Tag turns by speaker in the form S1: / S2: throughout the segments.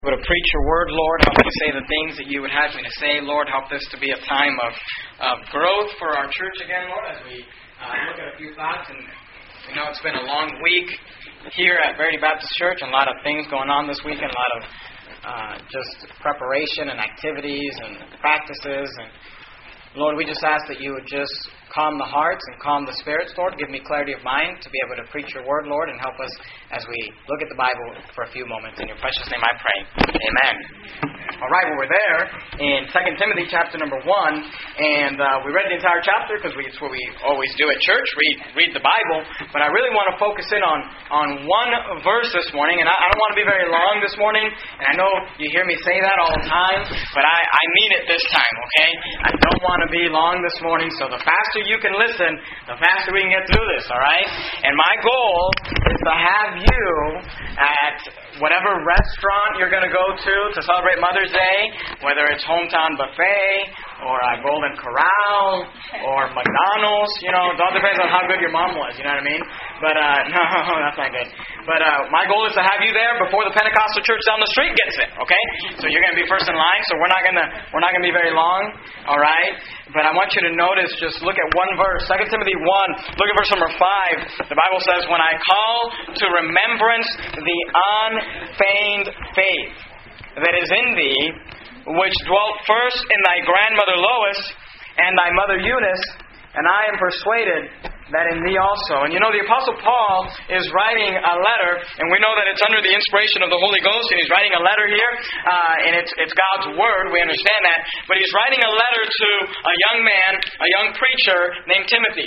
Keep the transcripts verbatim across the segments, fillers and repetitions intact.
S1: Able to preach your word, Lord. Help me to say the things that you would have me to say, Lord. Help this to be a time of, of growth for our church again, Lord, as we uh, look at a few thoughts. And we know it's been a long week here at Verity Baptist Church, and a lot of things going on this weekend, a lot of uh, just preparation and activities and practices. And Lord, we just ask that you would just calm the hearts and calm the spirits, Lord. Give me clarity of mind to be able to preach your word, Lord, and help us as we look at the Bible for a few moments. In your precious name I pray. Amen. All right, well, we're there in Second Timothy chapter number one, and uh, we read the entire chapter because it's what we always do at church, read read the Bible. But I really want to focus in on, on one verse this morning, and I, I don't want to be very long this morning, and I know you hear me say that all the time, but I, I mean it this time, okay? I don't want to be long this morning, so the faster you can listen, the faster we can get through this, all right? And my goal is to have you at whatever restaurant you're going to go to to celebrate Mother's Day, whether it's Hometown Buffet or uh, Golden Corral or McDonald's, you know, it all depends on how good your mom was, you know what I mean? But, uh, no, that's not good. But uh, my goal is to have you there before the Pentecostal church down the street gets it, okay? So you're going to be first in line, so we're not going to we're not going to be very long, all right? But I want you to notice, just look at one verse, Second Timothy one, look at verse number five. The Bible says, when I call to remembrance the unfeigned faith that is in thee, which dwelt first in thy grandmother Lois and thy mother Eunice, and I am persuaded that in thee also. And you know, the Apostle Paul is writing a letter, and we know that it's under the inspiration of the Holy Ghost, and he's writing a letter here, uh, and it's it's God's Word, we understand that, but he's writing a letter to a young man, a young preacher named Timothy.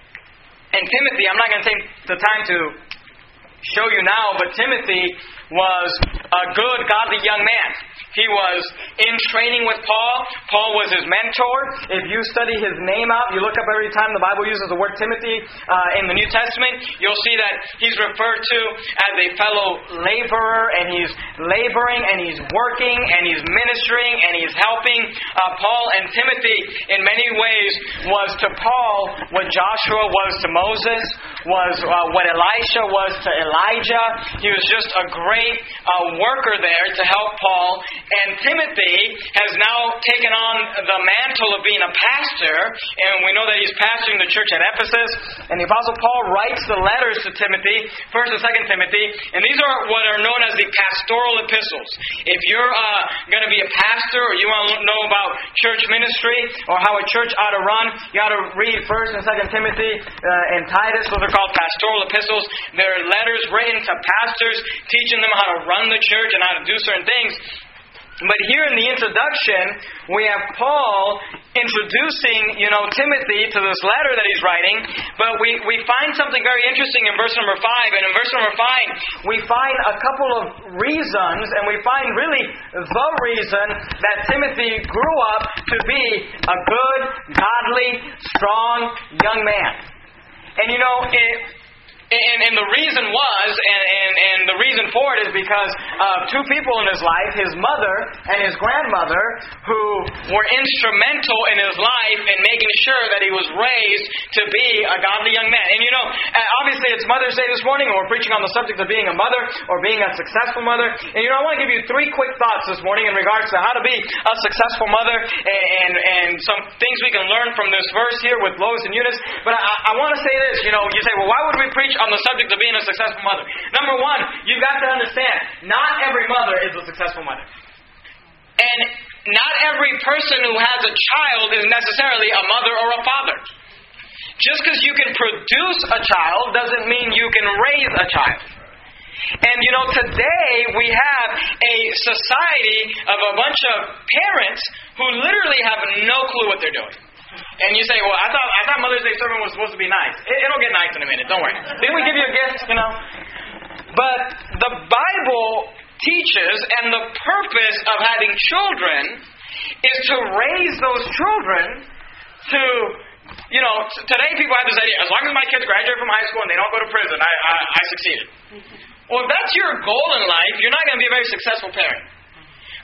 S1: And Timothy, I'm not going to take the time to show you now, but Timothy was a good, godly young man. He was in training with Paul. Paul was his mentor. If you study his name out, you look up every time the Bible uses the word Timothy uh, in the New Testament, you'll see that he's referred to as a fellow laborer, and he's laboring, and he's working, and he's ministering, and he's helping uh, Paul. And Timothy, in many ways, was to Paul what Joshua was to Moses, was uh, what Elisha was to Elijah. He was just a great uh, worker there to help Paul. And Timothy has now taken on the mantle of being a pastor, and we know that he's pastoring the church at Ephesus. And the Apostle Paul writes the letters to Timothy, First and Second Timothy, and these are what are known as the pastoral epistles. If you're uh, going to be a pastor, or you want to know about church ministry, or how a church ought to run, you ought to read First and Second Timothy uh, and Titus. Those are called pastoral epistles. They're letters written to pastors, teaching them how to run the church and how to do certain things. But here in the introduction, we have Paul introducing, you know, Timothy to this letter that he's writing. But we, we find something very interesting in verse number five. And in verse number five, we find a couple of reasons, and we find really the reason that Timothy grew up to be a good, godly, strong young man. And you know, it... And, and the reason was, and, and, and the reason for it is because of two people in his life, his mother and his grandmother, who were instrumental in his life in making sure that he was raised to be a godly young man. And you know, obviously it's Mother's Day this morning, and we're preaching on the subject of being a mother or being a successful mother. And you know, I want to give you three quick thoughts this morning in regards to how to be a successful mother, and, and, and some things we can learn from this verse here with Lois and Eunice. But I, I want to say this, you know, you say, well, why would we preach on the subject of being a successful mother? Number one, you've got to understand, not every mother is a successful mother. And not every person who has a child is necessarily a mother or a father. Just because you can produce a child doesn't mean you can raise a child. And you know, today we have a society of a bunch of parents who literally have no clue what they're doing. And you say, well, I thought I thought Mother's Day sermon was supposed to be nice. It, it'll get nice in a minute, don't worry. Didn't we give you a gift, you know? But the Bible teaches, and the purpose of having children is to raise those children to, you know, today people have this idea, as long as my kids graduate from high school and they don't go to prison, I, I, I succeeded. Well, if that's your goal in life, you're not going to be a very successful parent.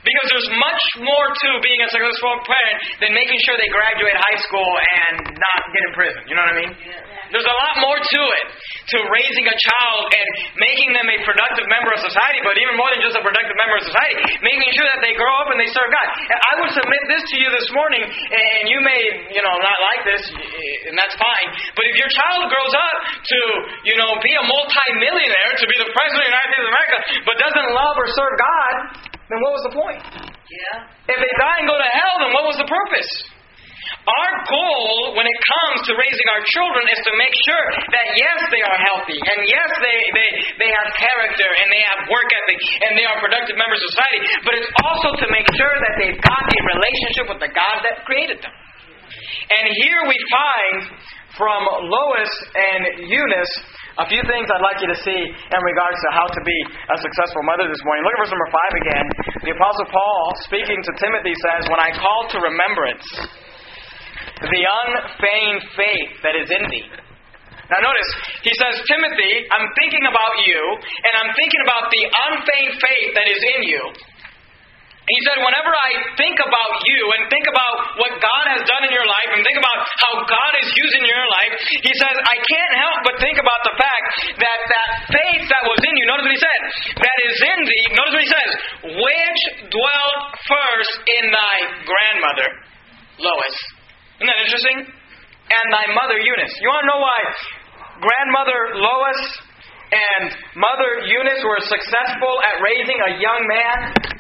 S1: Because there's much more to being a successful parent than making sure they graduate high school and not get in prison. You know what I mean? There's a lot more to it, to raising a child and making them a productive member of society, but even more than just a productive member of society, making sure that they grow up and they serve God. And I would submit this to you this morning, and you may, you know, not like this, and that's fine, but if your child grows up to, you know, be a multi-millionaire, to be the President of the United States of America, but doesn't love or serve God, then what was the point? Yeah. If they die and go to hell, then what was the purpose? Our goal when it comes to raising our children is to make sure that yes, they are healthy, and yes, they, they, they have character, and they have work ethic, and they are productive members of society, but it's also to make sure that they've got a relationship with the God that created them. And here we find from Lois and Eunice a few things I'd like you to see in regards to how to be a successful mother this morning. Look at verse number five again. The Apostle Paul, speaking to Timothy, says, "When I call to remembrance the unfeigned faith that is in thee." Now notice, he says, Timothy, I'm thinking about you, and I'm thinking about the unfeigned faith that is in you. He said, whenever I think about you and think about what God has done in your life and think about how God is using your life, he says, I can't help but think about the fact that that faith that was in you, notice what he said, that is in thee, notice what he says, which dwelt first in thy grandmother, Lois. Isn't that interesting? And thy mother Eunice. You want to know why grandmother Lois and mother Eunice were successful at raising a young man?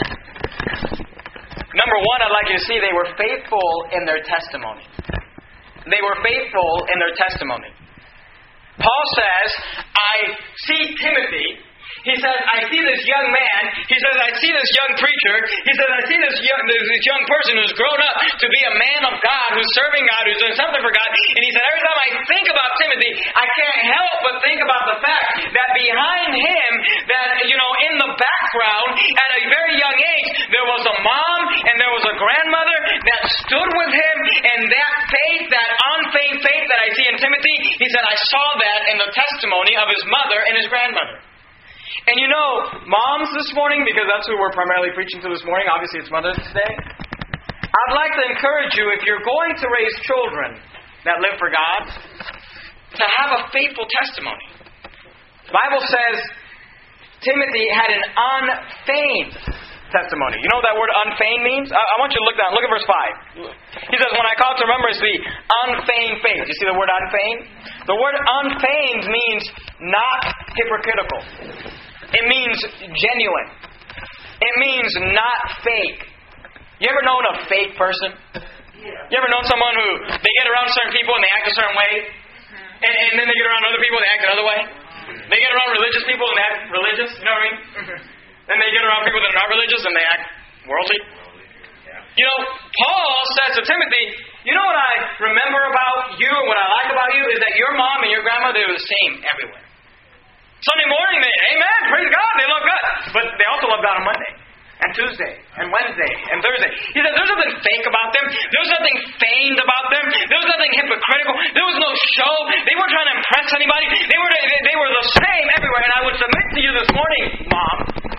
S1: Number one, I'd like you to see they were faithful in their testimony. They were faithful in their testimony. Paul says, I see Timothy. He says, I see this young man. He says, I see this young preacher. He says, I see this young, this young person who's grown up to be a man of God, who's serving God, who's doing something for God. And he said, every time I think about Timothy, I can't help but think about the fact that behind him, that, you know, in the background, at a very young age, there was a mom and there was a grandmother that stood with him. And that faith, that unfeigned faith that I see in Timothy, he said, I saw that in the testimony of his mother and his grandmother. And you know, moms this morning, because that's who we're primarily preaching to this morning, obviously it's Mother's Day, I'd like to encourage you, if you're going to raise children that live for God, to have a faithful testimony. The Bible says Timothy had an unfeigned testimony. You know what that word unfeigned means? I, I want you to look down. Look at verse five. He says, when I call to remembrance the unfeigned faith. You see the word unfeigned? The word unfeigned means not hypocritical. It means genuine. It means not fake. You ever known a fake person? You ever known someone who, they get around certain people and they act a certain way, and, and then they get around other people and they act another way? They get around religious people and they act religious, you know what I mean? Then they get around people that are not religious and they act worldly. You know, Paul says to Timothy, you know what I remember about you and what I like about you is that your mom and your grandmother were the same everywhere. Sunday morning, they, amen, praise God, they love God. But they also love God on Monday, and Tuesday, and Wednesday, and Thursday. He said, there's nothing fake about them. There was nothing feigned about them. There was nothing hypocritical. There was no show. They weren't trying to impress anybody. They were, they, they were the same everywhere. And I would submit to you this morning, Mom,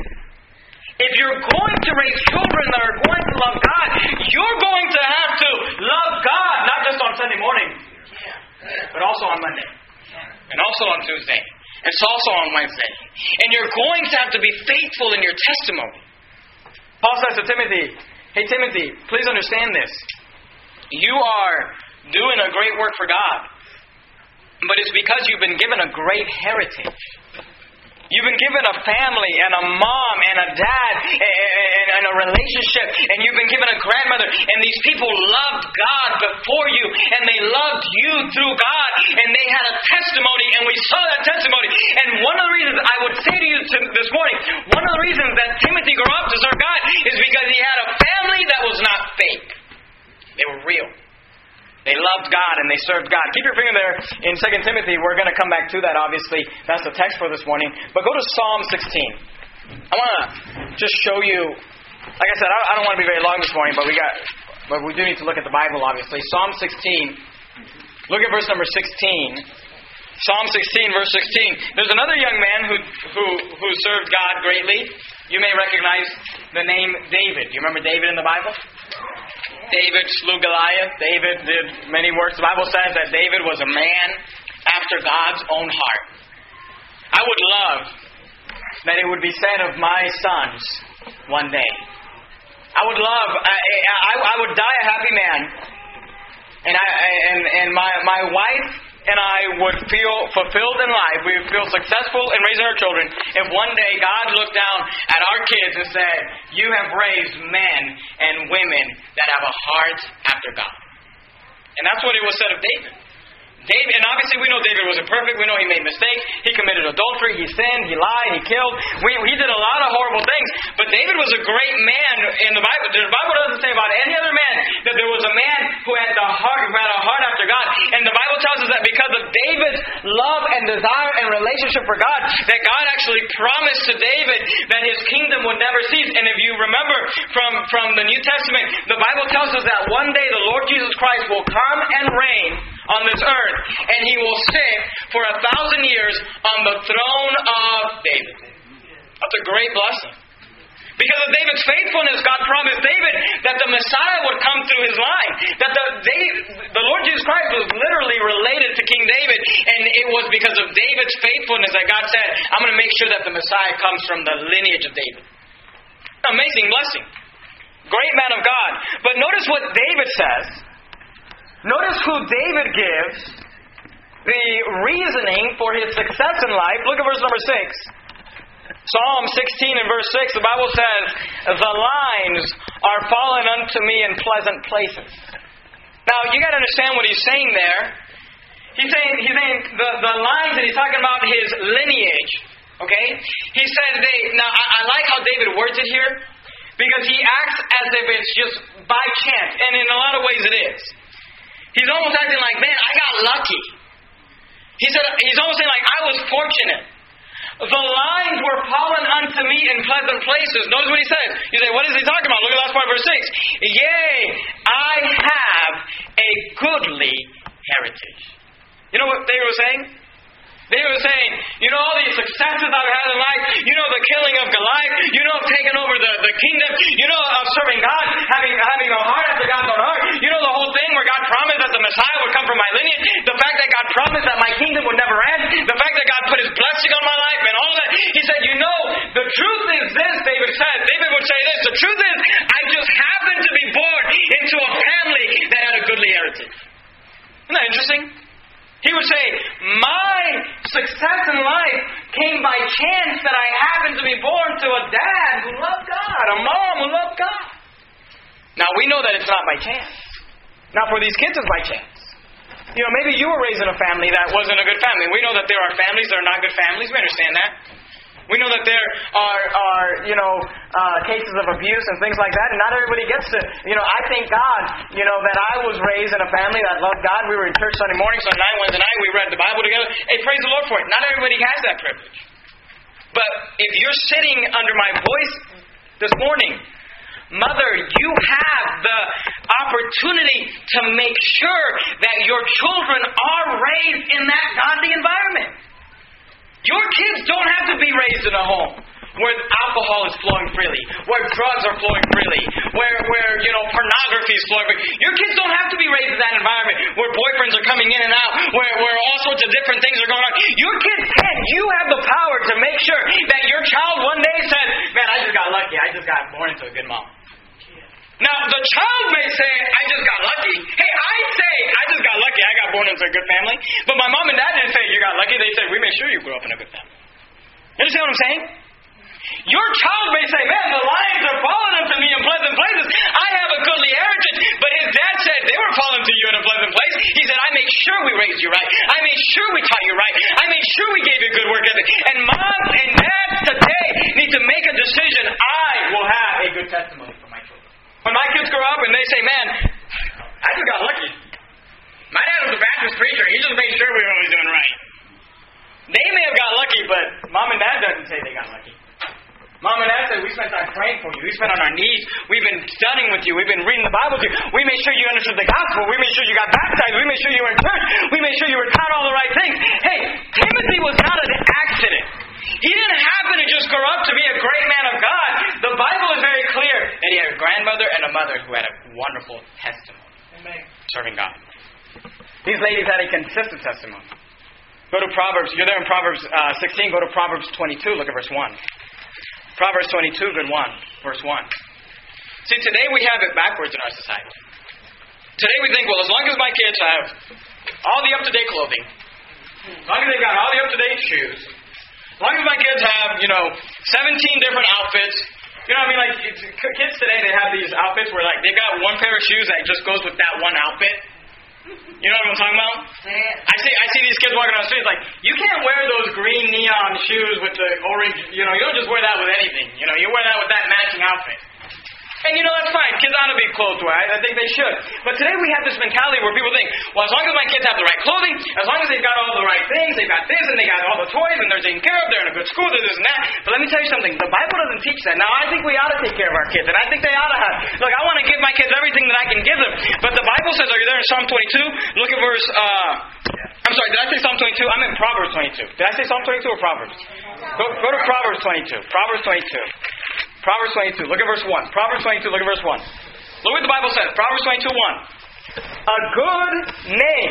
S1: if you're going to raise children that are going to love God, you're going to have to love God, not just on Sunday morning, but also on Monday, and also on Tuesday. It's also on Wednesday. And you're going to have to be faithful in your testimony. Paul says to Timothy, hey Timothy, please understand this. You are doing a great work for God. But it's because you've been given a great heritage. You've been given a family and a mom and a dad and, and a relationship, and you've been given a grandmother, and these people loved God before you, and they loved you through God, and they had a testimony, and we saw that testimony. And one of the reasons I would say to you this morning, one of the reasons that Timothy grew up to serve God is because he had a family that was not fake. They were real. They loved God and they served God. Keep your finger there in Second Timothy. We're going to come back to that, obviously. That's the text for this morning. But go to Psalm sixteen. I want to just show you, like I said, I don't want to be very long this morning, but we got, but we do need to look at the Bible, obviously. Psalm sixteen. Look at verse number sixteen. Psalm sixteen, verse sixteen. There's another young man who who who served God greatly. You may recognize the name David. Do you remember David in the Bible? David slew Goliath. David did many works. The Bible says that David was a man after God's own heart. I would love that it would be said of my sons one day. I would love, I, I, I would die a happy man, and I and and my my wife and I would feel fulfilled in life. We would feel successful in raising our children if one day God looked down at our kids and said, "You have raised men and women that have a heart after God." And that's what it was said of David. David, and obviously we know David wasn't perfect. We know he made mistakes. He committed adultery. He sinned. He lied. He killed. We, he did a lot of horrible things. But David was a great man in the Bible. The Bible doesn't say about any other man that there was a man who had the heart, who had a heart after God. And the Bible tells us that because of David's love and desire and relationship for God, that God actually promised to David that his kingdom would never cease. And if you remember from, from the New Testament, the Bible tells us that one day the Lord Jesus Christ will come and reign on this earth, and he will sit for a thousand years on the throne of David. That's a great blessing. Because of David's faithfulness, God promised David that the Messiah would come through his line. That the, David, the Lord Jesus Christ was literally related to King David, and it was because of David's faithfulness that God said, I'm going to make sure that the Messiah comes from the lineage of David. Amazing blessing. Great man of God. But notice what David says. Notice who David gives the reasoning for his success in life. Look at verse number six. Psalm sixteen and verse six, the Bible says, "The lines are fallen unto me in pleasant places." Now, you got to understand what he's saying there. He's saying, he's saying the, the lines that he's talking about his lineage. Okay? He said, they, now I, I like how David words it here, because he acts as if it's just by chance. And in a lot of ways it is. He's almost acting like, man, I got lucky. He said, he's almost saying like, I was fortunate. The lines were fallen unto me in pleasant places. Notice what he says. You say, what is he talking about? Look at the last part of verse six. Yea, I have a goodly heritage. You know what David was saying? David was saying, you know all these successes I've had in life, you know the killing of Goliath, you know of taking over the, the kingdom, you know of serving God, having having a heart after God's own heart, you know the whole thing where God promised that the Messiah would come from my lineage, the fact that God promised that my kingdom would never end, the fact that God put His blessing on my life and all of that. He said, you know, the truth is this, David said. David would say this, the truth is, I just happened to be born into a family that had a goodly heritage. Isn't that interesting? He would say, my success in life came by chance that I happened to be born to a dad who loved God, a mom who loved God. Now, we know that it's not by chance. Now, for these kids, it's by chance. You know, maybe you were raised in a family that wasn't a good family. We know that there are families that are not good families. We understand that. We know that there are, are you know, uh, cases of abuse and things like that, and not everybody gets to, you know, I thank God, you know, that I was raised in a family that loved God. We were in church Sunday morning, Sunday night, Wednesday night, we read the Bible together. Hey, praise the Lord for it. Not everybody has that privilege. But if you're sitting under my voice this morning, mother, you have the opportunity to make sure that your children are raised in that godly environment. Your kids don't have to be raised in a home where alcohol is flowing freely, where drugs are flowing freely, where, where you know, pornography is flowing freely. Your kids don't have to be raised in that environment where boyfriends are coming in and out, where, where all sorts of different things are going on. Your kids can. You have the power to make sure that your child one day says, man, I just got lucky. I just got born into a good mom. Now, the child may say, I just got lucky. Hey, I say, I just got lucky. I got born into a good family. But my mom and dad didn't say, you got lucky. They said, we made sure you grew up in a good family. You understand what I'm saying? Your child may say, man, the lions are falling unto me in pleasant places. I have a goodly heritage. But his dad said, they were falling to you in a pleasant place. He said, I made sure we raised you right. I made sure we taught you right. I made sure we gave you good work ethic. And moms and dads today need to make a decision. I will have a good testimony for my children. When my kids grow up and they say, man, I just got lucky. My dad was a Baptist preacher. He just made sure we were always doing right. They may have got lucky, but mom and dad doesn't say they got lucky. Mom and Dad said, we spent time praying for you. We spent on our knees. We've been studying with you. We've been reading the Bible with you. We made sure you understood the gospel. We made sure you got baptized. We made sure you were in church. We made sure you were taught all the right things. Hey, Timothy was not an accident. He didn't happen to just grow up to be a great man of God. The Bible is very clear that he had a grandmother and a mother who had a wonderful testimony. Amen. Serving God. These ladies had a consistent testimony. Go to Proverbs. You're there in Proverbs uh, sixteen. Go to Proverbs twenty-two. Look at verse one. Proverbs twenty-two, good one. Verse one. See, today we have it backwards in our society. Today we think, well, as long as my kids have all the up-to-date clothing, as long as they've got all the up-to-date shoes, as long as my kids have, you know, seventeen different outfits. You know what I mean? Like, it's, kids today, they have these outfits where, like, they got one pair of shoes that just goes with that one outfit. You know what I'm talking about? I see I see these kids walking on the streets like, you can't wear those green neon shoes with the orange, you know, you don't just wear that with anything. You know, you wear that with that matching outfit. And you know, that's fine. Kids ought to be clothed right. I think they should. But today we have this mentality where people think, well, as long as my kids have the right clothing, as long as they've got all the right things, they've got this and they got all the toys and they're taken care of, they're in a good school, they're this and that. But let me tell you something. The Bible doesn't teach that. Now, I think we ought to take care of our kids, and I think they ought to have. Look, I want to give my kids everything that I can give them. But the Bible says, are you there in Psalm twenty-two? Look at verse, uh, I'm sorry, did I say Psalm twenty-two? I'm in Proverbs twenty-two. Did I say Psalm twenty-two or Proverbs? Go, go to Proverbs twenty-two. Proverbs twenty-two. Proverbs twenty-two. Look at verse one. Proverbs twenty-two. Look at verse one. Look what the Bible says. Proverbs twenty-two, one. A good name.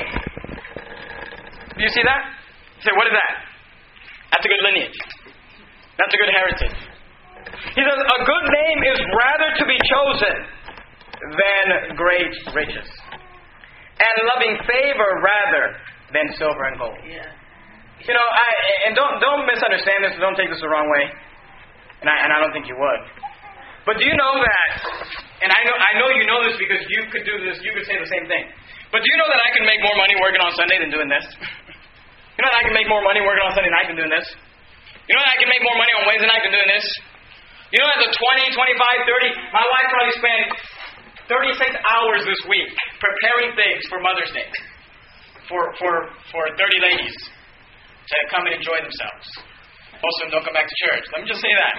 S1: Do you see that? You say, what is that? That's a good lineage. That's a good heritage. He says, a good name is rather to be chosen than great riches, and loving favor rather than silver and gold. Yeah. You know, I and don't don't misunderstand this. Don't take this the wrong way. And I, and I don't think you would. But do you know that, and I know I know you know this because you could do this, you could say the same thing. But do you know that I can make more money working on Sunday than doing this? You know that I can make more money working on Sunday night than doing this? You know that I can make more money on Wednesday night than doing this? You know that the twenty, twenty-five, thirty, my wife probably spent thirty-six hours this week preparing things for Mother's Day. For, for, for thirty ladies to come and enjoy themselves. Most of them don't come back to church. Let me just say that.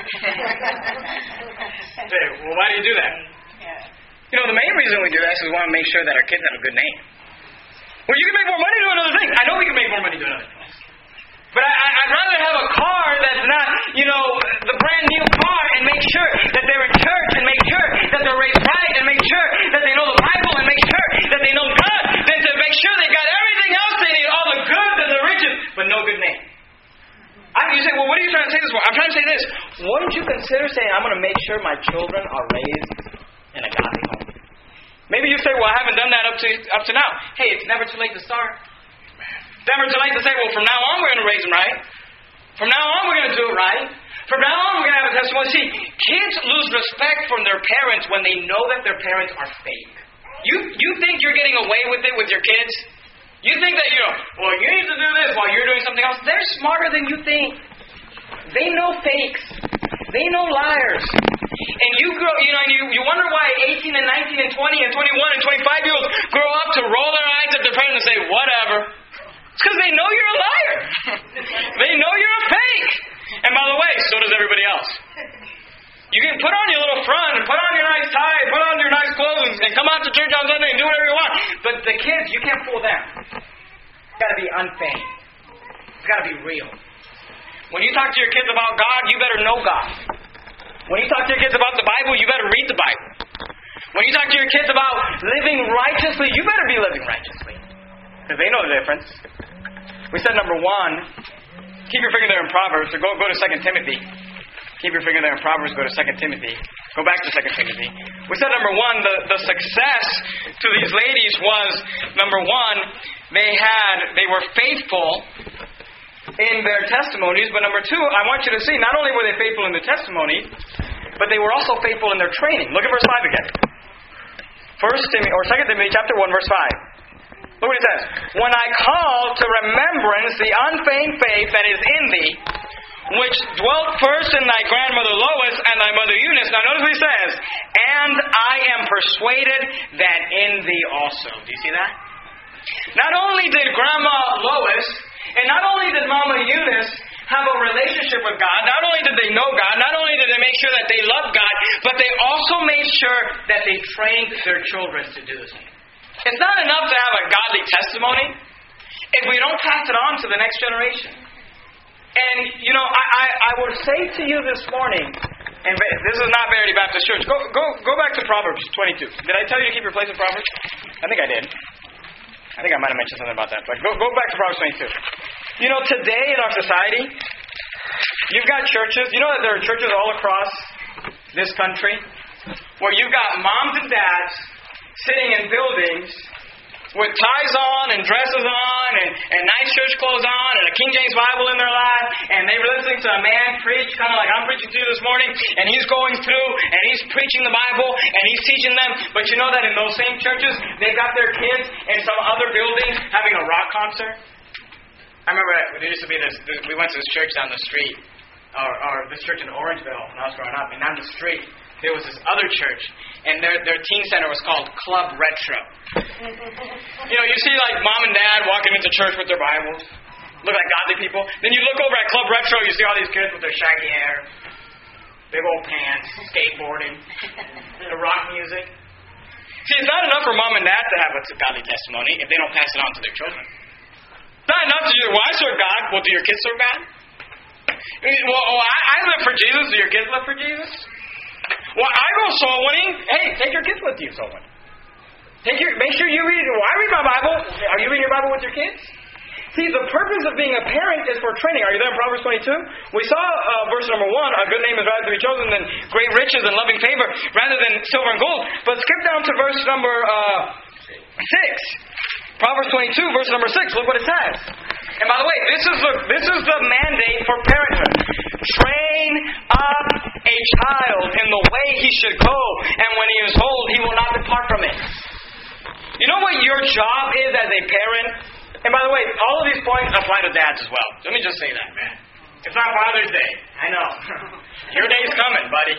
S1: Say, well, why do you do that? You know, the main reason we do that is we want to make sure that our kids have a good name. Well, you can make more money doing other things. I know we can make more money doing other things. But I, I'd rather have a car that's not, you know, the brand new car and make sure that they're in church and make sure that they're raised right and make sure that they know the Bible and make sure that they know God than to make sure they got everything else they need, all the goods and the riches, but no good name. I, you say, well, what are you trying to say this for? I'm trying to say this. Wouldn't you consider saying, I'm going to make sure my children are raised in a godly home? Maybe you say, well, I haven't done that up to up to now. Hey, it's never too late to start. Never too late to say, well, from now on we're going to raise them right. From now on we're going to do it right. From now on we're going to have a testimony. See, kids lose respect from their parents when they know that their parents are fake. You you think you're getting away with it with your kids? You think that, you know, well, you need to do this while you're doing something else. They're smarter than you think. They know fakes. They know liars. And you grow, you know, you, you wonder why eighteen and nineteen and twenty and twenty-one and twenty-five year olds grow up to roll their eyes at their parents and say, whatever. It's because they know you're a liar. They know you're a fake. And by the way, so does everybody else. You can put on your little front and put on your nice tie, put on your nice clothes, and come out to church on Sunday and do whatever you want. But the kids, you can't fool them. It's got to be unfeigned. It's got to be real. When you talk to your kids about God, you better know God. When you talk to your kids about the Bible, you better read the Bible. When you talk to your kids about living righteously, you better be living righteously. Because they know the difference. We said number one, keep your finger there in Proverbs, or go, go to Second Timothy. Keep your finger there in Proverbs, go to Second Timothy. Go back to Second Timothy. We said number one, the, the success to these ladies was, number one, they had, they were faithful in their testimonies, but number two, I want you to see, not only were they faithful in their testimony, but they were also faithful in their training. Look at verse five again. First Timothy, or Second Timothy chapter one, verse five. Look what it says. When I call to remembrance the unfeigned faith that is in thee, which dwelt first in thy grandmother Lois and thy mother Eunice. Now notice what he says. And I am persuaded that in thee also. Do you see that? Not only did Grandma Lois, and not only did Mama Eunice have a relationship with God. Not only did they know God, not only did they make sure that they loved God, but they also made sure that they trained their children to do the same. It's not enough to have a godly testimony if we don't pass it on to the next generation. And, you know, I, I, I would say to you this morning, and this is not Verity Baptist Church, go, go, go back to Proverbs twenty-two. Did I tell you to keep your place in Proverbs? I think I did. I think I might have mentioned something about that. But go, go back to Proverbs twenty-two. You know, today in our society, you've got churches. You know that there are churches all across this country where you've got moms and dads sitting in buildings with ties on and dresses on and, and nice church clothes on and a King James Bible in their lap, and they were listening to a man preach, kind of like I'm preaching to you this morning, and he's going through and he's preaching the Bible and he's teaching them. But you know that in those same churches, they've got their kids in some other buildings having a rock concert. I remember there used to be this, this we went to this church down the street, or, or this church in Orangeville when I was growing up, and down the street there was this other church, and their their teen center was called Club Retro. You know, you see like mom and dad walking into church with their Bibles, look like godly people. Then you look over at Club Retro, you see all these kids with their shaggy hair, big old pants, skateboarding, the rock music. See, it's not enough for mom and dad to have a godly testimony if they don't pass it on to their children. Not enough to do, well, I serve God. Well, do your kids serve God? Well, oh, I, I live for Jesus. Do your kids live for Jesus? Well, I go soul winning. Hey, take your kids with you soul winning. Take your, make sure you read. Well, I read my Bible. Are you reading your Bible with your kids? See, the purpose of being a parent is for training. Are you there in Proverbs twenty-two? We saw uh, verse number one, a good name is rather to be chosen than great riches and loving favor, rather than silver and gold. But skip down to verse number uh, six. Proverbs twenty-two, verse number six. Look what it says. And by the way, this is the this is the mandate for parenthood. Train up a child in the way he should go, and when he is old, he will not depart from it. You know what your job is as a parent? And by the way, all of these points apply to dads as well. Let me just say that, man. It's not Father's Day. I know. Your day's coming, buddy.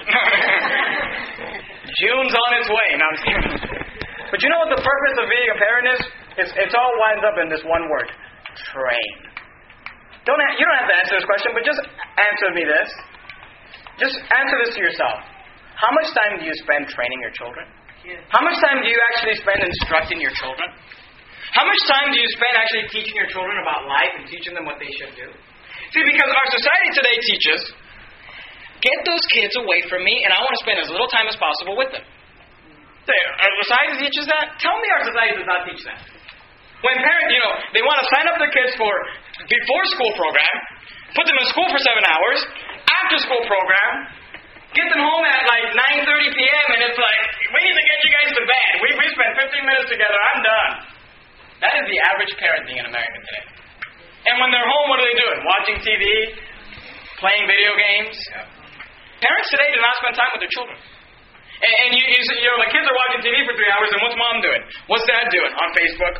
S1: June's on its way. No, I'm just kidding. But you know what the purpose of being a parent is? It's, it's all winds up in this one word. Train. Don't ha- you don't have to answer this question, but just answer me this. Just answer this to yourself. How much time do you spend training your children? Yeah. How much time do you actually spend instructing your children? How much time do you spend actually teaching your children about life and teaching them what they should do? See, because our society today teaches, get those kids away from me, and I want to spend as little time as possible with them. Our society teaches that? Tell me our society does not teach that. When parents, you know, they want to sign up their kids for before school program, put them in school for seven hours, after school program, get them home at like nine thirty p.m. and it's like, we need to get you guys to bed. We we spent fifteen minutes together. I'm done. That is the average parenting in America today. And when they're home, what are they doing? Watching T V, playing video games. Parents today do not spend time with their children. And, and you, you, you know, the kids are watching T V for three hours, and what's mom doing? What's dad doing on Facebook?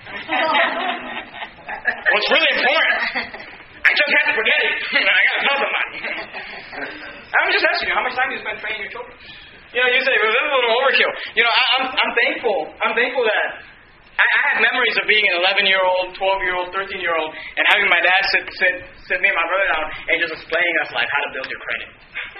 S1: What's really important? I just had to forget it. I got to tell somebody. I'm just asking you, how much time do you spend training your children? You know, you say, well, this is a little overkill. You know, I, I'm, I'm thankful. I'm thankful that I, I have memories of being an eleven-year-old, twelve-year-old, thirteen-year-old, and having my dad sit, sit, sit me and my brother down and just explaining us like how to build your credit.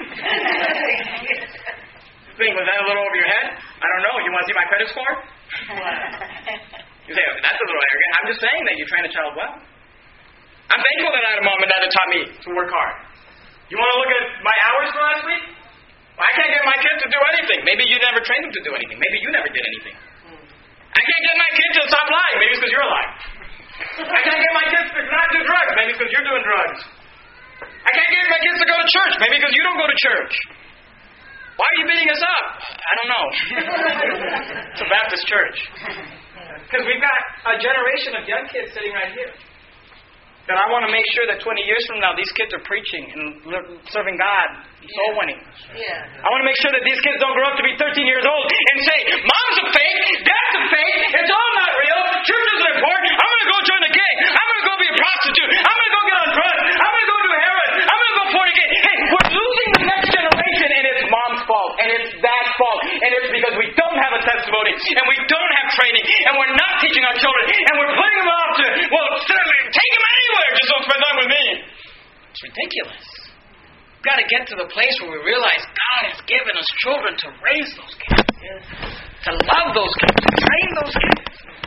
S1: Think, was that a little over your head? I don't know. You want to see my credit score? You say, that's a little arrogant. I'm just saying that you train a child well. I'm thankful that I had a mom and dad that taught me to work hard. You want to look at my hours for last week? Well, I can't get my kids to do anything. Maybe you never trained them to do anything. Maybe you never did anything. I can't get my kids to stop lying. Maybe it's because you're lying. I can't get my kids to not do drugs. Maybe it's because you're doing drugs. I can't get my kids to go to church. Maybe because you don't go to church. Why are you beating us up? I don't know. It's a Baptist church. Because we've got a generation of young kids sitting right here. That I want to make sure that twenty years from now, these kids are preaching and serving God, soul winning. Yeah. I want to make sure that these kids don't grow up to be thirteen years old and say, Mom's a fake, Dad's a fake, it's all not real, church isn't important, I'm going to go join the gang, I'm going to go be a prostitute, I'm going to go get on drugs, I'm going to go do heroin, I'm going to go fornicate. Hey, we're losing the next generation, and it's Mom's fault, and it's Dad's fault, and it's because we don't have a testimony, and we don't have training, and we're not teaching our children, and we're putting them off to, well, take them anywhere, just don't spend time with me. It's ridiculous. We've got to get to the place where we realize God has given us children to raise those kids, to love those kids, to train those kids.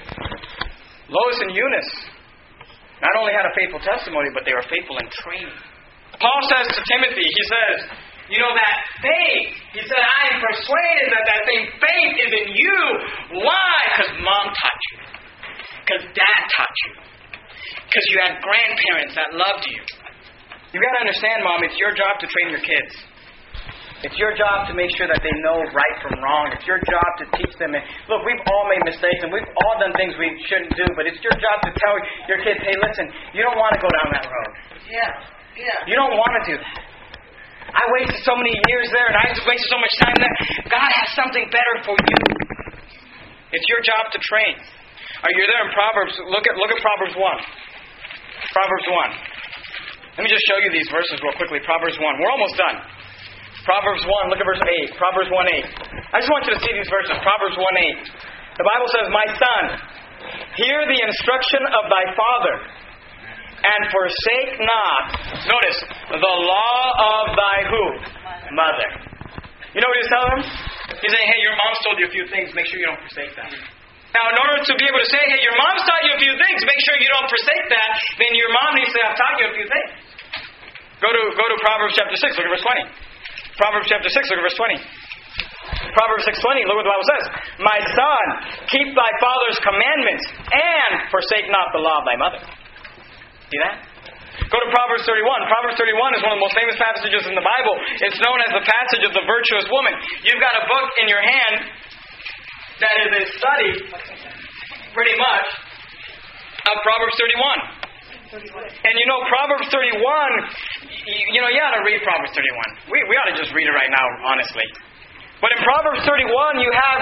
S1: Lois and Eunice not only had a faithful testimony, but they were faithful in training. Paul says to Timothy, he says, you know, that faith, he said, I am persuaded that that same faith is in you. Why? Because mom taught you. Because dad taught you. Because you had grandparents that loved you. You've got to understand, Mom, it's your job to train your kids. It's your job to make sure that they know right from wrong. It's your job to teach them. And look, we've all made mistakes, and we've all done things we shouldn't do, but it's your job to tell your kids, hey, listen, you don't want to go down that road.
S2: Yeah, yeah.
S1: You don't want to do that. I wasted so many years there, and I wasted so much time there. God has something better for you. It's your job to train. Are you there in Proverbs? Look at look at Proverbs one. Proverbs one. Let me just show you these verses real quickly. Proverbs one. We're almost done. Proverbs one, look at verse eight. Proverbs one eight. I just want you to see these verses. Proverbs one eight. The Bible says, my son, hear the instruction of thy father, and forsake not, notice, the law of thy who? Mother. You know what he's telling them? He's saying, hey, your mom's told you a few things. Make sure you don't forsake that. Now, in order to be able to say, hey, your mom's taught you a few things, make sure you don't forsake that, then your mom needs to have taught you a few things. Go to go to Proverbs chapter six, look at verse twenty. Proverbs chapter six, look at verse twenty. Proverbs six twenty, look what the Bible says. My son, keep thy father's commandments, and forsake not the law of thy mother. See that? Go to Proverbs thirty-one. Proverbs thirty-one is one of the most famous passages in the Bible. It's known as the passage of the virtuous woman. You've got a book in your hand that is a study, pretty much, of Proverbs thirty-one. And you know, Proverbs thirty-one, you know, you ought to read Proverbs thirty-one. We, we ought to just read it right now, honestly. But in Proverbs thirty-one, you have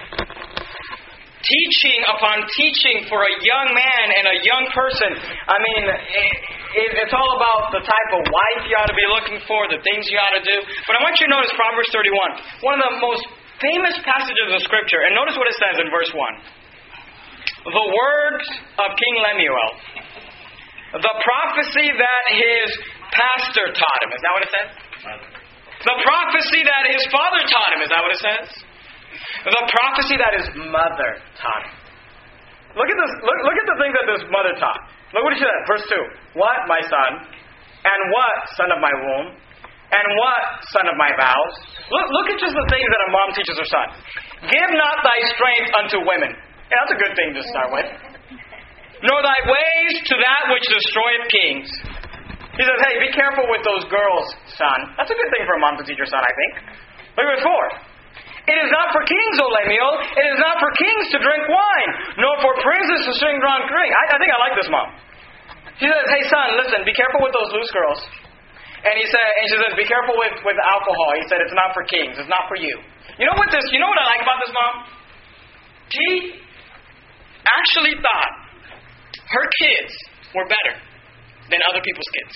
S1: teaching upon teaching for a young man and a young person. I mean, it, it, it's all about the type of wife you ought to be looking for, the things you ought to do. But I want you to notice Proverbs thirty-one, one of the most famous passages of Scripture. And notice what it says in verse one. The words of King Lemuel, the prophecy that his pastor taught him. Is that what it says? The prophecy that his father taught him. Is that what it says? The prophecy that his mother taught him. Look at this. Look, look at the things that this mother taught. Look what he said. Verse two. What, my son? And what, son of my womb? And what, son of my vows? Look, look at just the things that a mom teaches her son. Give not thy strength unto women. Yeah, that's a good thing to start with. Nor thy ways to that which destroyeth kings. He says, hey, be careful with those girls, son. That's a good thing for a mom to teach her son, I think. Look at verse four. It is not for kings, O Lemuel. It is not for kings to drink wine, nor for princes to sing strong drink. I, I think I like this mom. She says, hey, son, listen, be careful with those loose girls. And he said, and she says, be careful with, with alcohol. He said, it's not for kings. It's not for you. You know what this? You know what I like about this mom? She actually thought her kids were better than other people's kids.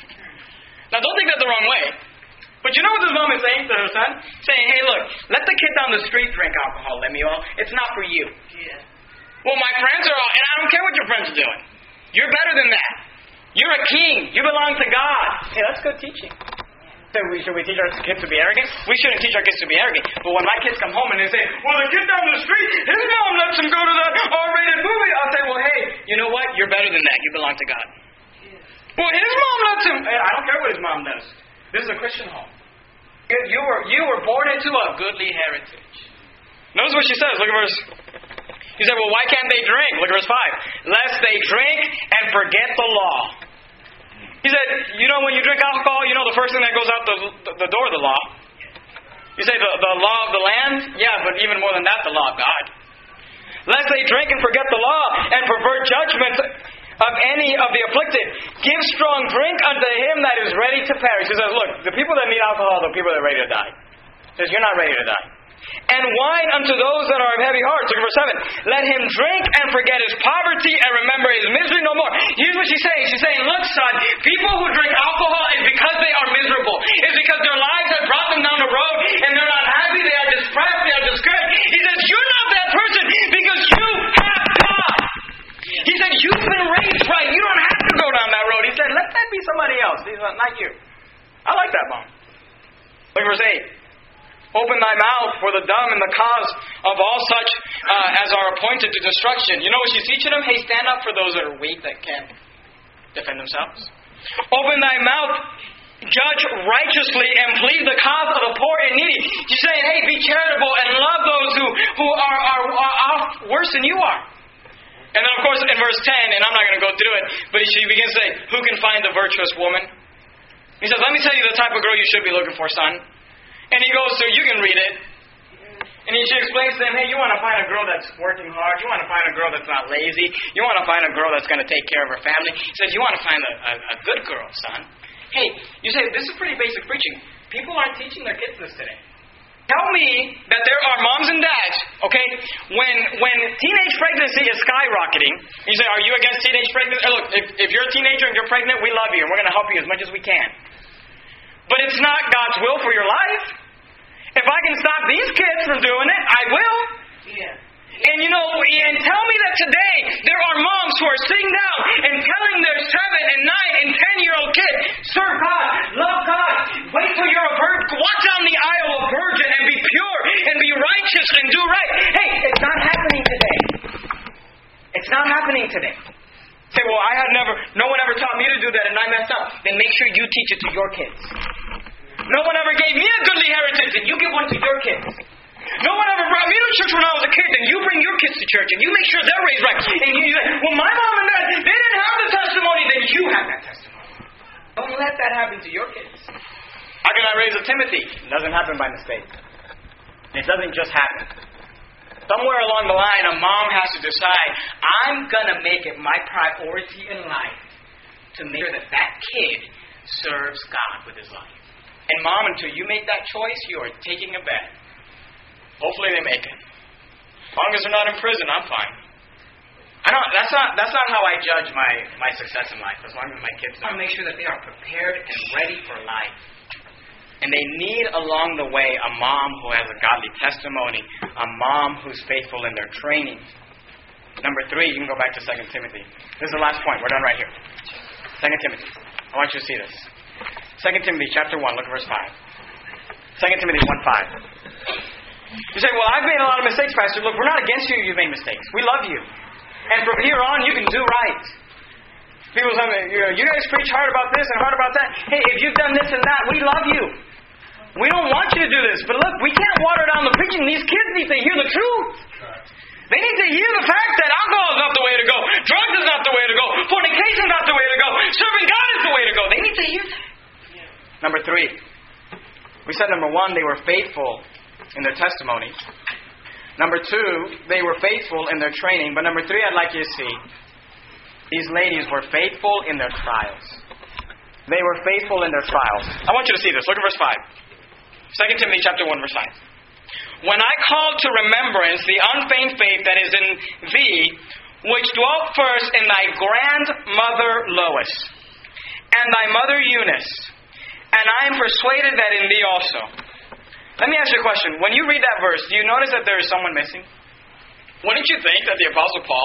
S1: Now, don't take that the wrong way. But you know what this mom is saying to her son? Saying, hey, look, let the kid down the street drink alcohol, Lemuel. It's not for you.
S2: Yeah.
S1: Well, my friends are all, and I don't care what your friends are doing. You're better than that. You're a king. You belong to God. Hey, that's good teaching. So we, should we teach our kids to be arrogant? We shouldn't teach our kids to be arrogant. But when my kids come home and they say, well, the kid down the street, his mom lets him go to that R-rated movie, I'll say, well, hey, you know what? You're better than that. You belong to God. Yeah. Well, his mom lets him. Hey, I don't care what his mom does. This is a Christian home. You were, you were born into a goodly heritage. Notice what she says. Look at verse. He said, well, why can't they drink? Look at verse five. Lest they drink and forget the law. He said, you know, when you drink alcohol, you know the first thing that goes out the, the, the door of the law. You say the, the law of the land? Yeah, but even more than that, the law of God. Lest they drink and forget the law and pervert judgment of any of the afflicted. Give strong drink unto him that is ready to perish. He says, look, the people that need alcohol are the people that are ready to die. He says, you're not ready to die. And wine unto those that are of heavy hearts. Look at verse seven. Let him drink and forget his poverty and remember his misery no more. Here's what she's saying. She's saying, look, son, people who drink alcohol is because they are miserable. It's because their lives have brought them down the road and they're not happy, they are depressed, they are discouraged. He says, you're not that person because you have God. He said, you've been raised right. You don't have to go down that road. He said, let that be somebody else. He's not Open thy mouth for the dumb and the cause of all such uh, as are appointed to destruction. You know what she's teaching them? Hey, stand up for those that are weak, that can't defend themselves. Open thy mouth, judge righteously, and plead the cause of the poor and needy. She's saying, hey, be charitable and love those who, who are, are, are off worse than you are. And then, of course, in verse ten, and I'm not going to go through it, but she begins to say, who can find the virtuous woman? He says, let me tell you the type of girl you should be looking for, son. And he goes through, you can read it. And he, she explains to him, hey, you want to find a girl that's working hard. You want to find a girl that's not lazy. You want to find a girl that's going to take care of her family. He says, you want to find a, a, a good girl, son. Hey, you say, this is pretty basic preaching. People aren't teaching their kids this today. Tell me that there are moms and dads, okay, when when teenage pregnancy is skyrocketing, you say, are you against teenage pregnancy? Look, if, if you're a teenager and you're pregnant, we love you and we're going to help you as much as we can. But it's not God's will for your life. If I can stop these kids from doing it, I will. Yeah. And you know, and tell me that today there are moms who are sitting down and telling their seven and nine and ten year old kids, serve God, love God, wait till you're a virgin, walk down the aisle a virgin and be pure and be righteous and do right. Hey, it's not happening today. It's not happening today. Say, well, I had never, no one ever taught me to do that and I messed up. Then make sure you teach it to your kids. No one ever gave me a goodly heritage, and you give one to your kids. No one ever brought me to church when I was a kid, and you bring your kids to church, and you make sure they're raised right. And you say, well, my mom and dad, they didn't have the testimony, then you have that testimony. Don't let that happen to your kids. How can I raise a Timothy? It doesn't happen by mistake. It doesn't just happen. Somewhere along the line, a mom has to decide, I'm going to make it my priority in life to make sure that that kid serves God with his life. And mom, until you make that choice, you are taking a bet. Hopefully they make it. As long as they're not in prison, I'm fine. I don't. That's not. That's not how I judge my, my success in life. As long as my kids, I want to make sure that they are prepared and ready for life. And they need along the way a mom who has a godly testimony, a mom who's faithful in their training. Number three, you can go back to Second Timothy. This is the last point. We're done right here. Second Timothy. I want you to see this. Second Timothy chapter one, look at verse five. Second Timothy one five. You say, well, I've made a lot of mistakes, Pastor. Look, we're not against you if you've made mistakes. We love you. And from here on, you can do right. People say, you guys preach hard about this and hard about that. Hey, if you've done this and that, we love you. We don't want you to do this. But look, we can't water down the preaching. These kids need to hear the truth. They need to hear the fact that alcohol is not the way to go. Drugs is not the way to go. Fornication is not the way to go. Serving God is the way to go. They need to hear that. Number three. We said number one, they were faithful in their testimony. Number two, they were faithful in their training. But number three, I'd like you to see, these ladies were faithful in their trials. They were faithful in their trials. I want you to see this. Look at verse five. Second Timothy chapter one, verse five. When I call to remembrance the unfeigned faith that is in thee, which dwelt first in thy grandmother Lois, and thy mother Eunice, and I am persuaded that in thee also. Let me ask you a question. When you read that verse, do you notice that there is someone missing? Wouldn't you think that the Apostle Paul,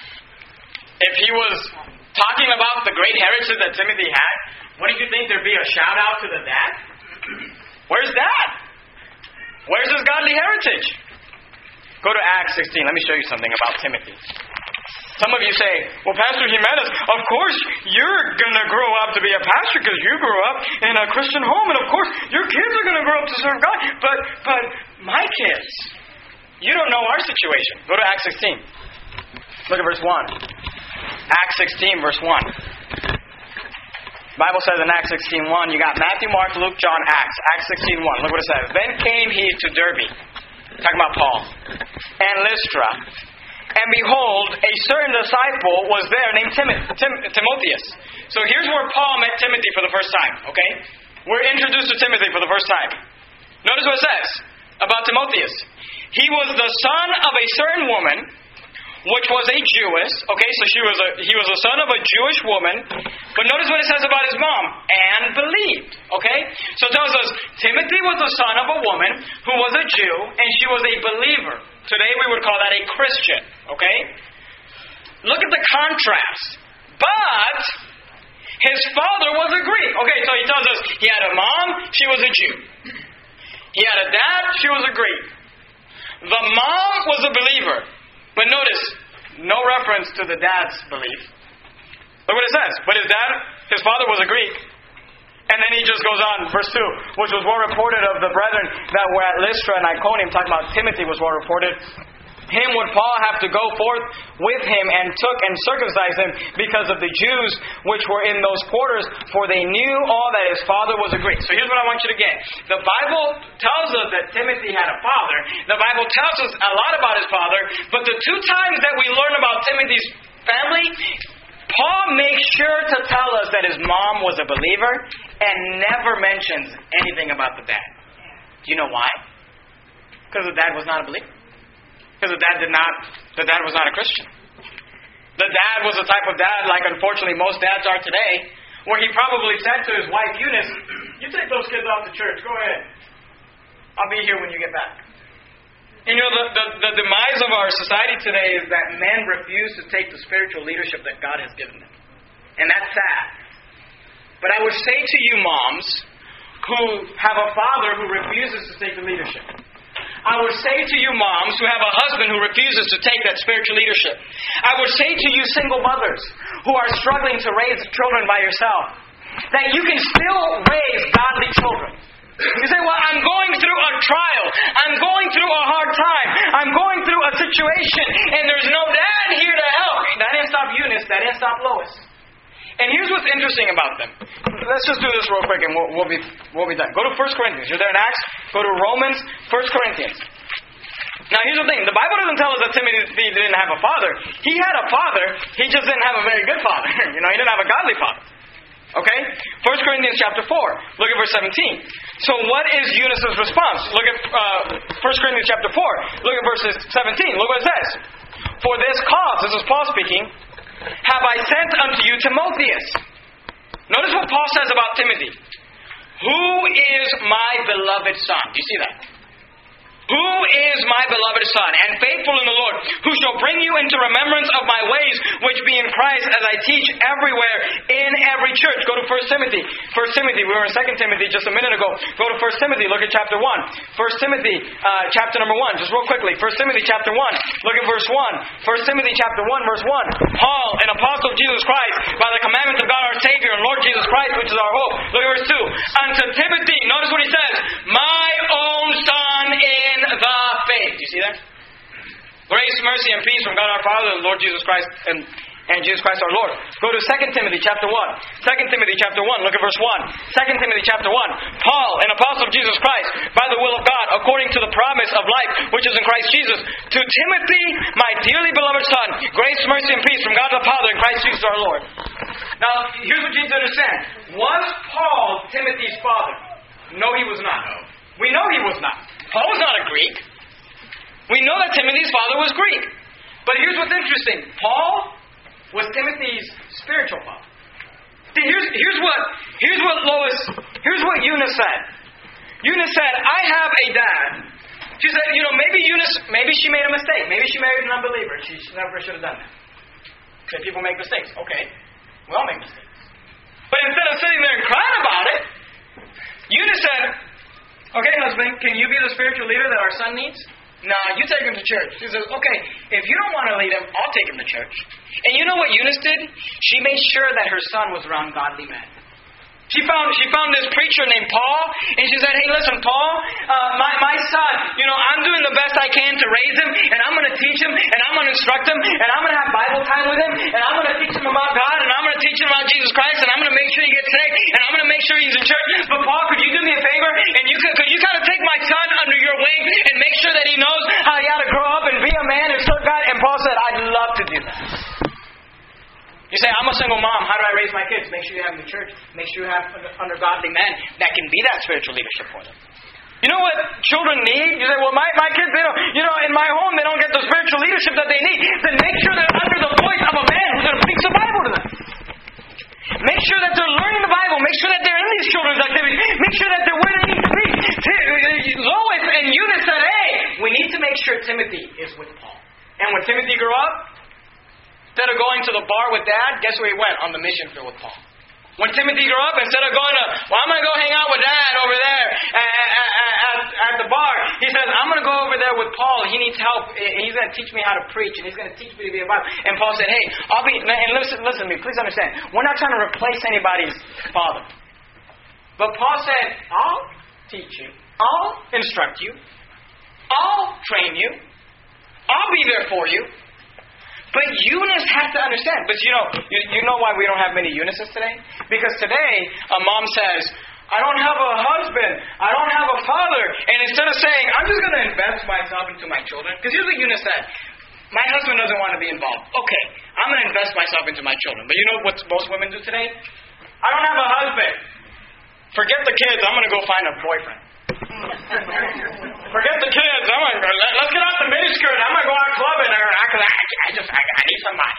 S1: if he was talking about the great heritage that Timothy had, wouldn't you think there'd be a shout out to the dad? Where's Dad? Where's his godly heritage? Go to Acts sixteen. Let me show you something about Timothy. Some of you say, well, Pastor Jimenez, of course you're going to grow up to be a pastor because you grew up in a Christian home, and of course your kids are going to grow up to serve God. But but my kids, you don't know our situation. Go to Acts sixteen. Look at verse one. Acts sixteen, verse one. The Bible says in Acts sixteen one, you got Matthew, Mark, Luke, John, Acts. Acts sixteen one. Look what it says. Then came he to Derbe. Talking about Paul. And Lystra. And behold, a certain disciple was there named Tim- Tim- Timotheus. So here's where Paul met Timothy for the first time, okay? We're introduced to Timothy for the first time. Notice what it says about Timotheus. He was the son of a certain woman, which was a Jewess. Okay, so she was a, he was the son of a Jewish woman. But notice what it says about his mom. And believed. Okay? So it tells us Timothy was the son of a woman who was a Jew, and she was a believer. Today we would call that a Christian. Okay? Look at the contrast. But his father was a Greek. Okay, so he tells us he had a mom, she was a Jew. He had a dad, she was a Greek. The mom was a believer. But notice, no reference to the dad's belief. Look what it says. But his dad, his father was a Greek. And then he just goes on, verse two, which was well reported of the brethren that were at Lystra and Iconium, talking about Timothy was well reported. Him would Paul have to go forth with him and took and circumcised him because of the Jews which were in those quarters, for they knew all that his father was a Greek. So here's what I want you to get. The Bible tells us that Timothy had a father. The Bible tells us a lot about his father. But the two times that we learn about Timothy's family, Paul makes sure to tell us that his mom was a believer and never mentions anything about the dad. Do you know why? Because the dad was not a believer. Because the dad did not, the dad was not a Christian. The dad was the type of dad, like unfortunately most dads are today, where he probably said to his wife Eunice, "You take those kids off to church, go ahead. I'll be here when you get back." And you know, the, the, the demise of our society today is that men refuse to take the spiritual leadership that God has given them. And that's sad. But I would say to you moms who have a father who refuses to take the leadership, I would say to you moms who have a husband who refuses to take that spiritual leadership, I would say to you single mothers who are struggling to raise children by yourself, that you can still raise godly children. You say, well, I'm going through a trial. I'm going through a hard time. I'm going through a situation, and there's no dad here to help. That didn't stop Eunice. That didn't stop Lois. And here's what's interesting about them. Let's just do this real quick and we'll, we'll be we'll be done. Go to First Corinthians. You're there in Acts. Go to Romans, First Corinthians. Now here's the thing. The Bible doesn't tell us that Timothy didn't have a father. He had a father. He just didn't have a very good father. You know, he didn't have a godly father. Okay? First Corinthians chapter four. Look at verse seventeen. So what is Eunice's response? Look at uh, First Corinthians chapter four. Look at verse seventeen. Look what it says. For this cause, this is Paul speaking, have I sent unto you Timotheus. Notice what Paul says about Timothy. Who is my beloved son? Do you see that? Who is my beloved son, and faithful in the Lord, who shall bring you into remembrance of my ways, which be in Christ, as I teach everywhere in every church. Go to First Timothy. First Timothy, we were in Second Timothy just a minute ago. Go to First Timothy, look at chapter one. First Timothy, uh, chapter number one, just real quickly. First Timothy, chapter one, look at verse one. First Timothy, chapter one, verse one. Paul, an apostle of Jesus Christ, by the commandment of God our Savior and Lord Jesus Christ, which is our hope. Look at verse two. Unto Timothy, notice what he says, my own son in the faith. Do you see that? Grace, mercy, and peace from God our Father and Lord Jesus Christ and, and Jesus Christ our Lord. Go to Second Timothy chapter one. Second Timothy chapter one, look at verse one. Second Timothy chapter one. Paul, an apostle of Jesus Christ, by the will of God, according to the promise of life which is in Christ Jesus, to Timothy, my dearly beloved son, grace, mercy, and peace from God the Father and Christ Jesus our Lord. Now, here's what you need to understand. Was Paul Timothy's father? No, he was not. We know he was not. Paul was not a Greek. We know that Timothy's father was Greek. But here's what's interesting. Paul was Timothy's spiritual father. See, here's, here's what here's what Lois, here's what Eunice said. Eunice said, I have a dad. She said, you know, maybe Eunice, maybe she made a mistake. Maybe she married an unbeliever. She never should have done that. Said people make mistakes. Okay. We all make mistakes. But instead of sitting there and crying about it, Eunice said, okay, husband, can you be the spiritual leader that our son needs? Nah, you take him to church. She says, okay, if you don't want to lead him, I'll take him to church. And you know what Eunice did? She made sure that her son was around godly men. She found she found this preacher named Paul, and she said, hey, listen, Paul, uh, my, my son, you know, I'm doing the best I can to raise him, and I'm going to teach him, and I'm going to instruct him, and I'm going to have Bible time with him, and I'm going to teach him about God, and I'm going to teach him about Jesus Christ, and I'm going to make sure he gets saved, and I'm going to make sure he's in church. But Paul, could you do me a favor, and you could, could you kind of take my son under your wing and make sure that he knows how he ought to grow up and be a man and serve God? And Paul said, I'd love to do that. You say, I'm a single mom. How do I raise my kids? Make sure you have them in church. Make sure you have under godly men that can be that spiritual leadership for them. You know what children need? You say, well, my, my kids, they don't, you know, in my home, they don't get the spiritual leadership that they need. Then make sure they're under the voice of a man who's going to preach the Bible to them. Make sure that they're learning the Bible. Make sure that they're in these children's activities. Make sure that they're where they need to be. Lois and Eunice said, hey, we need to make sure Timothy is with Paul. And when Timothy grew up, instead of going to the bar with Dad, guess where he went? On the mission field with Paul. When Timothy grew up, instead of going to, well, I'm going to go hang out with Dad over there at, at, at, at the bar, he says, I'm going to go over there with Paul. He needs help. He's going to teach me how to preach, and he's going to teach me to be a Bible. And Paul said, hey, I'll be, and listen, listen to me, please understand, we're not trying to replace anybody's father. But Paul said, I'll teach you. I'll instruct you. I'll train you. I'll be there for you. But Eunice has to understand. But you know, you, you know why we don't have many Eunices today? Because today, a mom says, I don't have a husband. I don't have a father. And instead of saying, I'm just going to invest myself into my children. Because here's what Eunice said. My husband doesn't want to be involved. Okay, I'm going to invest myself into my children. But you know what most women do today? I don't have a husband. Forget the kids. I'm going to go find a boyfriend. Forget the kids. I'm gonna go, let, let's get out the miniskirt. I'm gonna go out clubbing. Or I, I, I just I, I need somebody.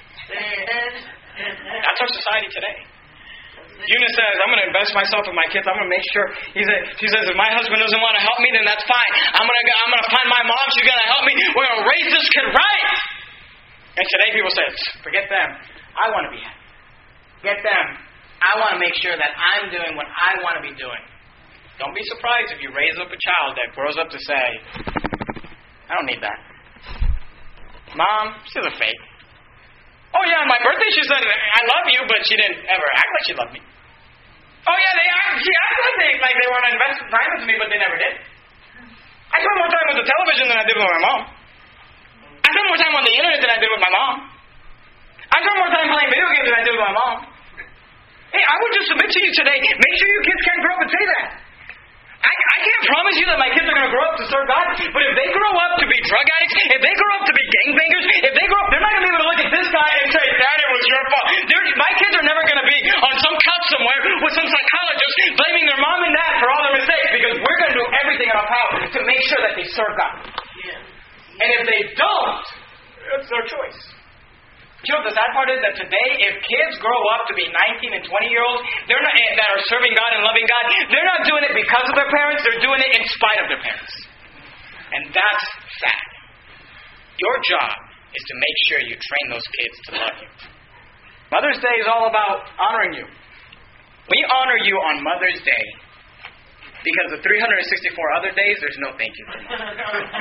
S1: That's our society today. Eunice says, I'm gonna invest myself in my kids. I'm gonna make sure. He said, she says, if my husband doesn't want to help me, then that's fine. I'm gonna go, I'm gonna find my mom. She's gonna help me. We're gonna raise this kid right. And today people say, forget them. I want to be happy. Forget them. I want to make sure that I'm doing what I want to be doing. Don't be surprised if you raise up a child that grows up to say, I don't need that. Mom, she's a fake. Oh yeah, on my birthday she said, I love you, but she didn't ever act like she loved me. Oh yeah, they act, she acted like they, like they want to invest time with me, but they never did. I spent more time with the television than I did with my mom. I spent more time on the internet than I did with my mom. I spent more time playing video games than I did with my mom. Hey, I would just submit to you today, make sure your kids can't grow up and say that. I, I can't promise you that my kids are going to grow up to serve God, but if they grow up to be drug addicts, if they grow up to be gangbangers, if they grow up, they're not going to be able to look at this guy and say, Dad, it was your fault. They're, my kids are never going to be on some couch somewhere with some psychologist blaming their mom and dad for all their mistakes, because we're going to do everything in our power to make sure that they serve God. Yeah. And if they don't, it's their choice. You know what the sad part is? That today, if kids grow up to be nineteen and twenty-year-olds they're not, that are serving God and loving God, they're not doing it because of their parents, they're doing it in spite of their parents. And that's sad. Your job is to make sure you train those kids to love you. Mother's Day is all about honoring you. We honor you on Mother's Day because the three hundred sixty-four other days, there's no thank you for Mother.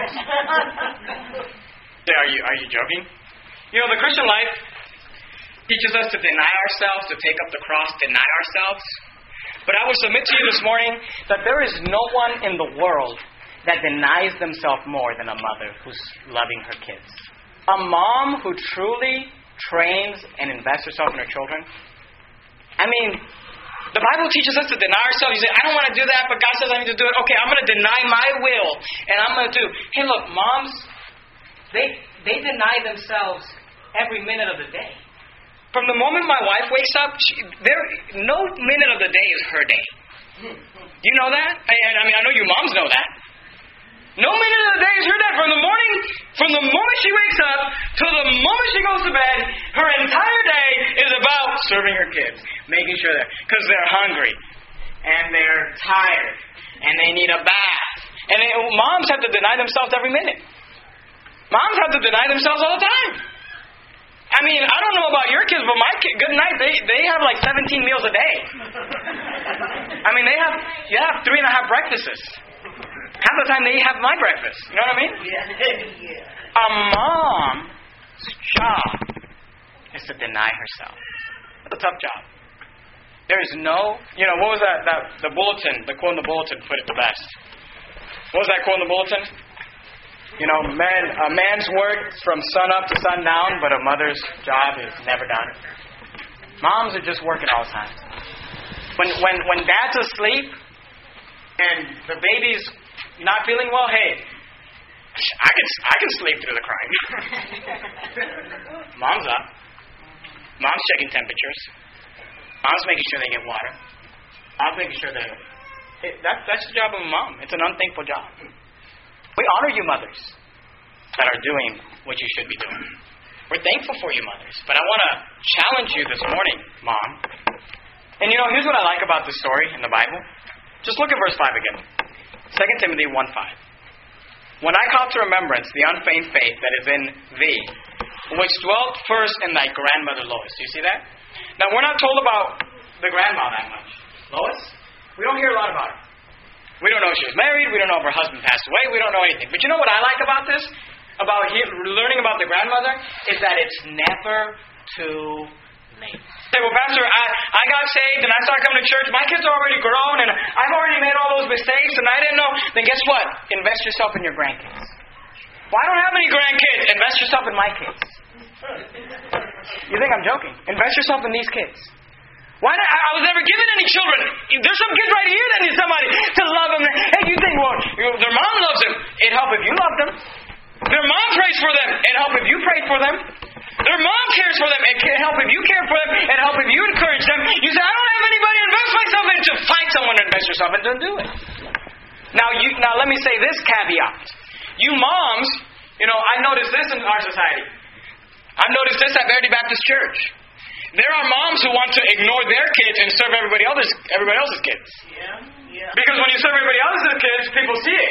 S1: Are you, are you joking? You know, the Christian life teaches us to deny ourselves, to take up the cross, deny ourselves. But I will submit to you this morning that there is no one in the world that denies themselves more than a mother who's loving her kids. A mom who truly trains and invests herself in her children. I mean, the Bible teaches us to deny ourselves. You say, I don't want to do that, but God says I need to do it. Okay, I'm going to deny my will, and I'm going to do. Hey, look, moms, they they deny themselves every minute of the day. From the moment my wife wakes up, she, there no minute of the day is her day. You know that? I, I mean, I know you moms know that. No minute of the day is her day. From the morning, from the moment she wakes up to the moment she goes to bed, her entire day is about serving her kids, making sure that because they're hungry and they're tired and they need a bath. And they, moms have to deny themselves every minute. Moms have to deny themselves all the time. I mean, I don't know about your kids, but my kids, good night, they, they have like seventeen meals a day. I mean, they have, you have three and a half breakfasts. Half the time they have my breakfast. You know what I mean? Yeah. A mom's job is to deny herself. That's a tough job. There is no, you know, what was that, that the bulletin, the quote in the bulletin put it the best. What was that quote in the bulletin? You know, man, a man's work from sun up to sundown, but a mother's job is never done. Moms are just working all the time. When when when dad's asleep and the baby's not feeling well, hey, I can I can sleep through the crying. Mom's up. Mom's checking temperatures. Mom's making sure they get water. Mom's making sure that it, that that's the job of a mom. It's an unthankful job. We honor you mothers that are doing what you should be doing. We're thankful for you mothers. But I want to challenge you this morning, Mom. And you know, here's what I like about this story in the Bible. Just look at verse five again. Second Timothy one five. When I call to remembrance the unfeigned faith that is in thee, which dwelt first in thy grandmother Lois. Do you see that? Now, we're not told about the grandma that much. Lois? We don't hear a lot about her. We don't know if she was married. We don't know if her husband passed away. We don't know anything. But you know what I like about this? About he, learning about the grandmother? Is that it's never too late. Say, well, Pastor, I, I got saved and I started coming to church. My kids are already grown and I've already made all those mistakes and I didn't know. Then guess what? Invest yourself in your grandkids. Well, I don't have any grandkids. Invest yourself in my kids. You think I'm joking? Invest yourself in these kids. Why not? I was never given any children. There's some kids right here that need somebody to love them. Hey, you think, well, their mom loves them. It'd help if you loved them. Their mom prays for them. It'd help if you prayed for them. Their mom cares for them. It can help if you care for them. It'd help if you encourage them. You say, I don't have anybody to invest myself in. To find someone to invest yourself in. Don't do it. Now, you, now let me say this caveat. You moms, you know, I've noticed this in our society. I've noticed this at Verity Baptist Church. There are moms who want to ignore their kids and serve everybody else's everybody else's kids. Yeah, yeah. Because when you serve everybody else's kids, people see it.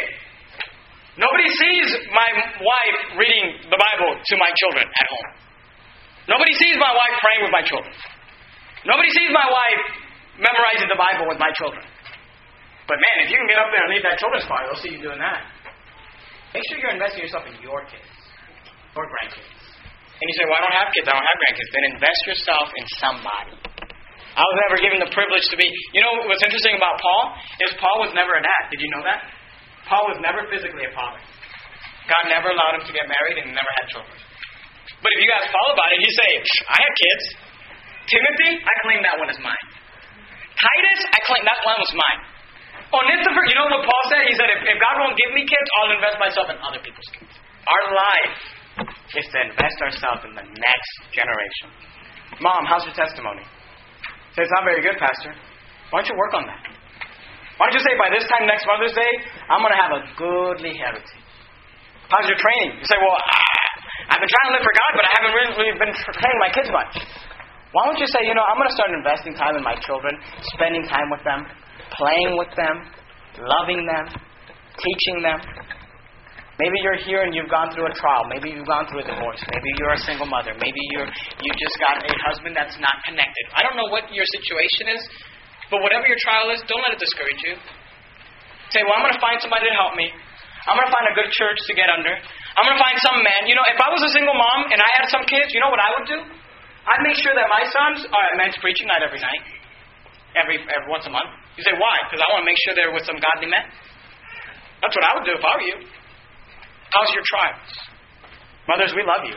S1: Nobody sees my wife reading the Bible to my children at home. Nobody sees my wife praying with my children. Nobody sees my wife memorizing the Bible with my children. But man, if you can get up there and lead that children's choir, they'll see you doing that. Make sure you're investing yourself in your kids or grandkids. And you say, well, I don't have kids, I don't have grandkids. Then invest yourself in somebody. I was never given the privilege to be... You know what's interesting about Paul? Is Paul was never a dad. Did you know that? Paul was never physically a father. God never allowed him to get married and never had children. But if you guys follow about it, he say, I had kids. Timothy, I claim that one as mine. Titus, I claim that one was mine. Onesiphorus, you know what Paul said? He said, if, if God won't give me kids, I'll invest myself in other people's kids. Our life is to invest ourselves in the next generation. Mom, how's your testimony? Say, it's not very good, Pastor. Why don't you work on that? Why don't you say, by this time next Mother's Day, I'm going to have a goodly heritage. How's your training? You say, well, I, I've been trying to live for God, but I haven't really been training my kids much. Why don't you say, you know, I'm going to start investing time in my children, spending time with them, playing with them, loving them, teaching them. Maybe you're here and you've gone through a trial. Maybe you've gone through a divorce. Maybe you're a single mother. Maybe you're you just got a husband that's not connected. I don't know what your situation is, but whatever your trial is, don't let it discourage you. Say, well, I'm going to find somebody to help me. I'm going to find a good church to get under. I'm going to find some man. You know, if I was a single mom and I had some kids, you know what I would do? I'd make sure that my sons are at men's preaching night every night. Every, every once a month. You say, why? Because I want to make sure they're with some godly men. That's what I would do if I were you. How's your trials? Mothers, we love you.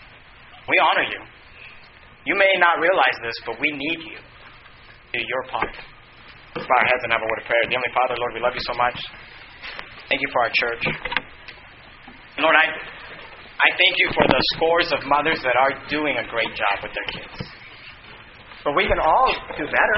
S1: We honor you. You may not realize this, but we need you. Do your part. Let's bow our heads and have a word of prayer. Dear Heavenly Father, Lord, we love you so much. Thank you for our church. And Lord, I, I thank you for the scores of mothers that are doing a great job with their kids. But we can all do better.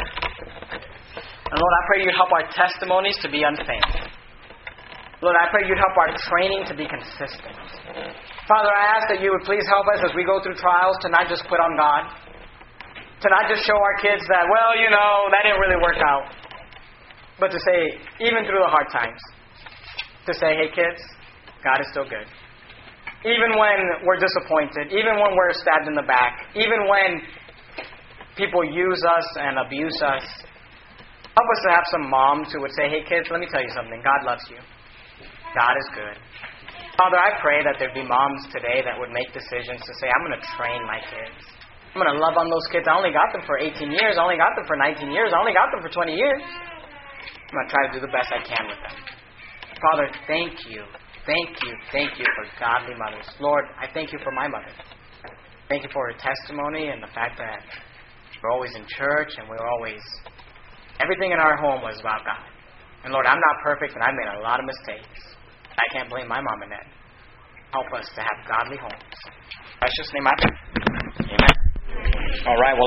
S1: And Lord, I pray you'd help our testimonies to be unfeigned. Lord, I pray you'd help our training to be consistent. Father, I ask that you would please help us as we go through trials to not just quit on God. To not just show our kids that, well, you know, that didn't really work out. But to say, even through the hard times, to say, hey kids, God is still good. Even when we're disappointed, even when we're stabbed in the back, even when people use us and abuse us, help us to have some moms who would say, hey kids, let me tell you something, God loves you. God is good. Father, I pray that there'd be moms today that would make decisions to say, I'm going to train my kids. I'm going to love on those kids. I only got them for eighteen years. I only got them for nineteen years. I only got them for twenty years. I'm going to try to do the best I can with them. Father, thank you. Thank you. Thank you for godly mothers. Lord, I thank you for my mother. Thank you for her testimony and the fact that we're always in church and we're always... Everything in our home was about God. And Lord, I'm not perfect and I made a lot of mistakes. I can't blame my mom and dad. Help us to have godly homes. In precious name I pray. Amen. All right. Well.